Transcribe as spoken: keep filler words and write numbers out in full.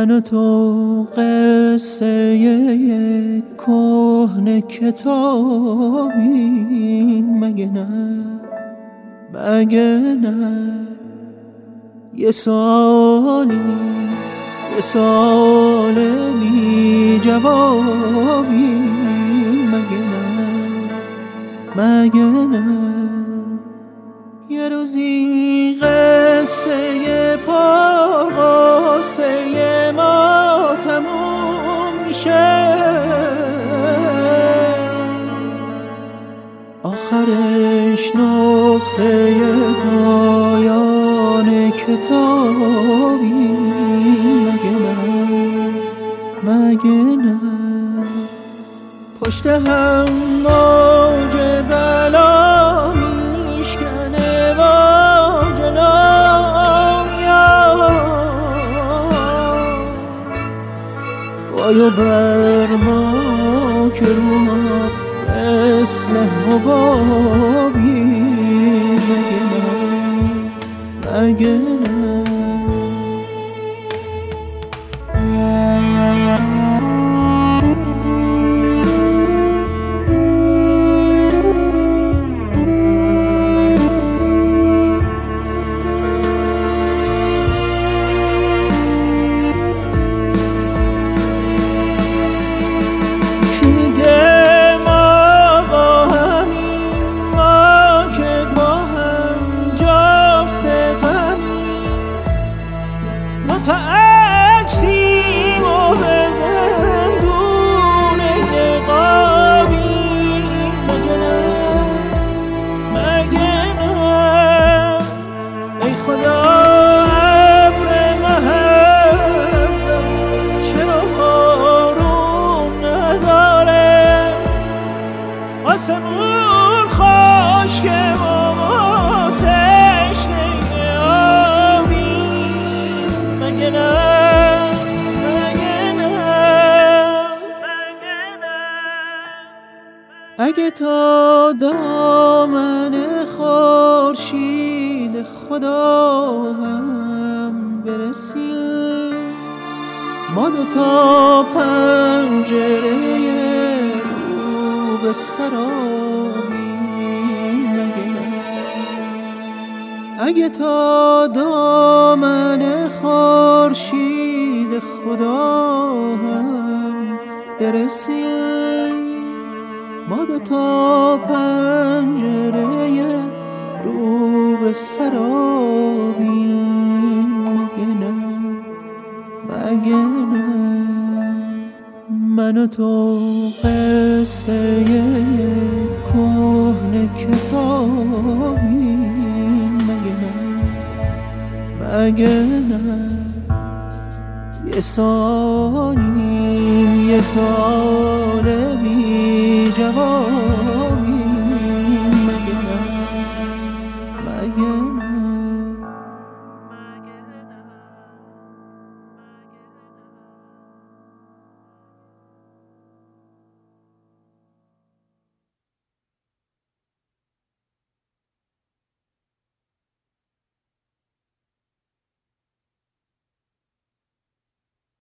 من و تو قصه یک کهنه کتابی، مگه نه مگه نه؟ یه سالی یه سال بی جوابی، مگه نه مگه نه؟ یه روزی قصه پرغصه ما تموم میشه، آخرش نقطه پایان کتابی، مگه نه مگه نه؟ پشت هم موج بلا میشکنه و جلو میاد، وای بر ما که رو ما مثل حبابی، مگه نه مگه نه؟ تا عکسیم و به زندونه قابی، مگه نه مگه نه؟ ای خدا ابر محبت چرا بارون نداره؟ آسمون خشکه و ما تشنه آبی، مگه نه مگه نه مگه نه؟ اگه تا دامن خورشید خدا هم برسیم، ما دو تا پنجره رو به سرابی، مگه نه؟ اگه تا دامن خورشید خدا هم برسیم، ما دو تا پنجره رو به سرابی، مگه نه مگه نه؟ من و تو قصه یک کهنه کتابی، مگه نه مگه نه؟ یه سالیم یه سال بی جواب